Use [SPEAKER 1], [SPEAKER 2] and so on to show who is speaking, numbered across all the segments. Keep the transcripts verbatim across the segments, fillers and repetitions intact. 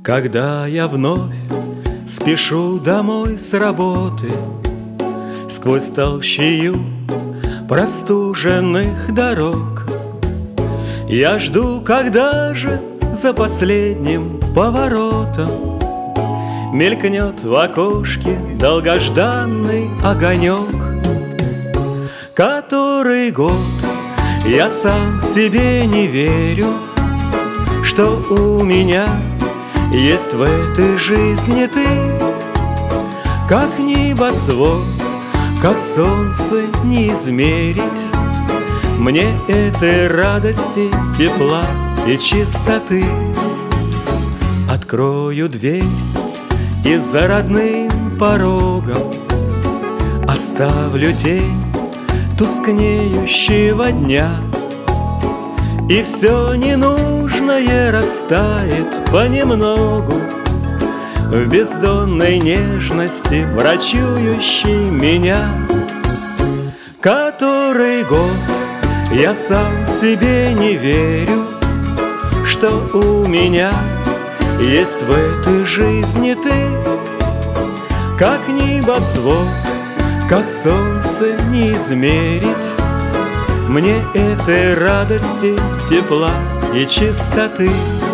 [SPEAKER 1] Когда я вновь спешу домой с работы, сквозь толщею простуженных дорог, я жду, когда же за последним поворотом мелькнет в окошке долгожданный огонек. Который год я сам себе не верю, что у меня есть в этой жизни ты, как небосвод, как солнце не измерить мне этой радости, тепла и чистоты. Открою дверь и за родным порогом оставлю тень тускнеющего дня, и все ненужное растает понемногу в бездонной нежности, врачующей меня. Который год я сам себе не верю, что у меня есть в этой жизни ты, как небосвод, как солнце не измерить мне этой радости, тепла и чистоты.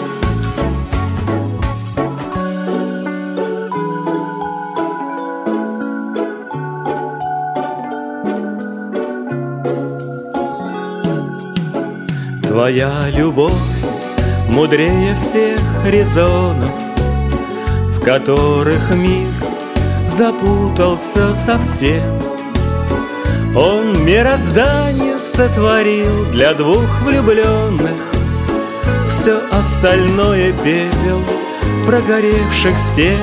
[SPEAKER 1] Твоя любовь мудрее всех резонов, в которых мир запутался совсем. Он мироздание сотворил для двух влюбленных, все остальное пепел прогоревших стен.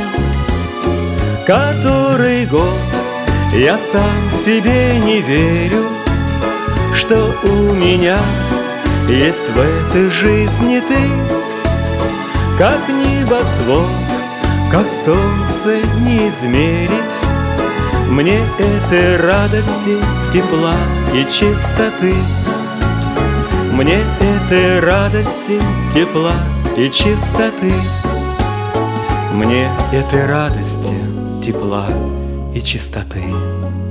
[SPEAKER 1] Который год я сам себе не верю, что у меня есть в этой жизни ты, как небосвод, как солнце не измерить мне этой радости, тепла и чистоты. Мне этой радости, тепла и чистоты. Мне этой радости, тепла и чистоты.